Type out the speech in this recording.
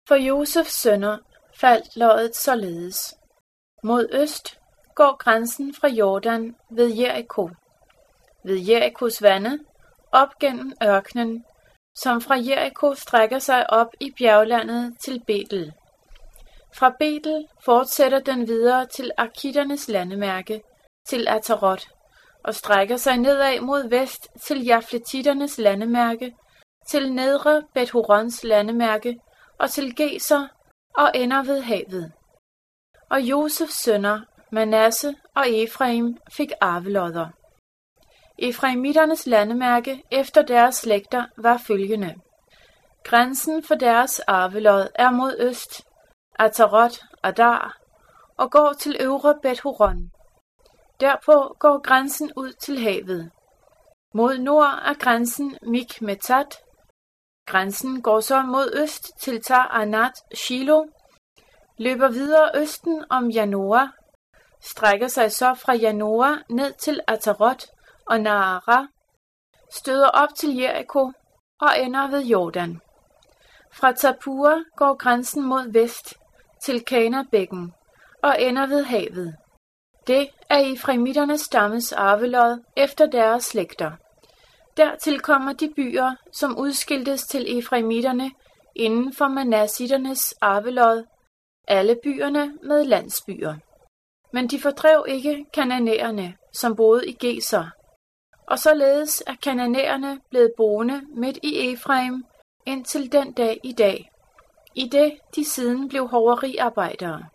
For Josefs sønner faldt loddet således. Mod øst går grænsen fra Jordan ved Jeriko. Ved Jerikos vande, op gennem ørkenen, som fra Jeriko strækker sig op i bjerglandet til Betel. Fra Betel fortsætter den videre til Arkitternes landemærke, til Atarot, og strækker sig nedad mod vest til Jafletitternes landemærke, til nedre Bet-Horons landemærke og til Geser og ender ved havet. Og Josefs sønner, Manasse og Efraim, fik arvelodder. Efraimitternes landemærke efter deres slægter var følgende. Grænsen for deres arvelod er mod øst, Atarot, Adar, og går til øvre Bet-Horon. Derpå går grænsen ud til havet. Mod nord er grænsen Mikmetat. Grænsen går så mod øst til Tar-Anat Shilo, løber videre østen om Janoa, strækker sig så fra Janoa ned til Atarot og Naara, støder op til Jeriko og ender ved Jordan. Fra Tapua går grænsen mod vest til Kana-bækken og ender ved havet. Det er Efraimitternes stammes arvelod efter deres slægter. Dertil kommer de byer, som udskiltes til Efraimitterne inden for Manassitternes arvelod, alle byerne med landsbyer. Men de fordrev ikke kananæerne, som boede i Geser, og således er kananæerne blevet boende midt i Efraim indtil den dag i dag, i det de siden blev hoveriarbejdere.